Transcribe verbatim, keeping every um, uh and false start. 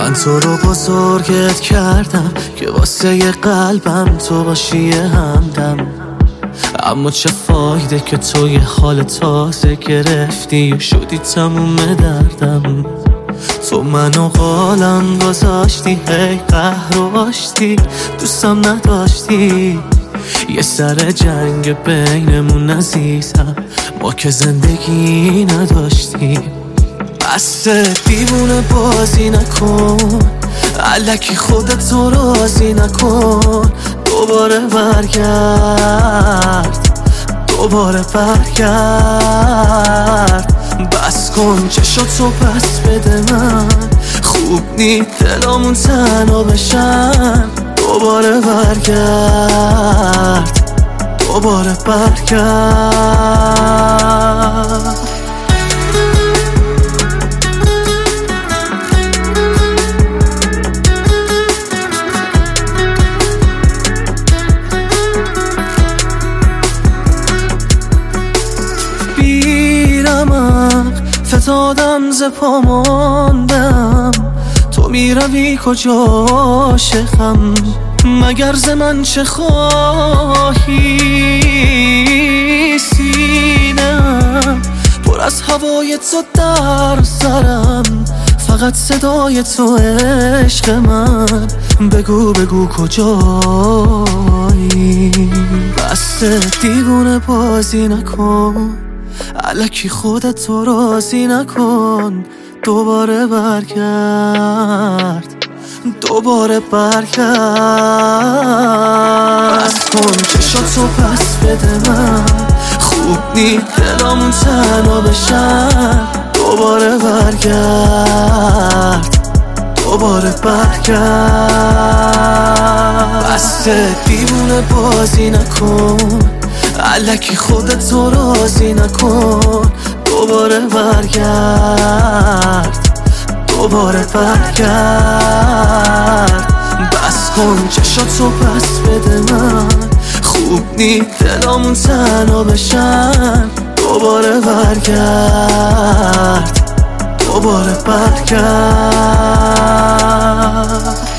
من تو رو بزرگت کردم که واسه ی قلبم تو باشی همدم، اما چه فایده که تو یه حال تازه گرفتی و شدی تموم دردم. تو منو قالم گذاشتی، هی قهر و آشتی، دوستم نداشتی. یه سر جنگ بینمون عزیزم، ما که زندگی نداشتیم. بس دیوونه بازی نکن، الکی خودتو راضی نکن. دوباره برگرد، دوباره برگرد. بس کن چشاتو پس بده من، خوب نی دلامون تنها بشن. دوباره برگرد، دوباره برگرد. فتادم ز پا ماندم، تو میروی کجا عاشقم؟ مگر ز من چه خواهی؟ سینم پر از هوای تو در سرم، فقط صدای تو عشق من. بگو بگو کجایی؟ بس دیوونه بازی نکن، الکی خودتو راضی نکن. دوباره برگرد، دوباره برگرد. بس کن چشاتو پس بده من، خوب نی دلامون تنها بشن. دوباره برگرد، دوباره برگرد. بس دیوونه بازی نکن، الکی خودتو راضی نکن. دوباره برگرد، دوباره برگرد. بس کن چشاتو پس بده من، خوب نی دلامون تنها بشن. دوباره برگرد، دوباره برگرد.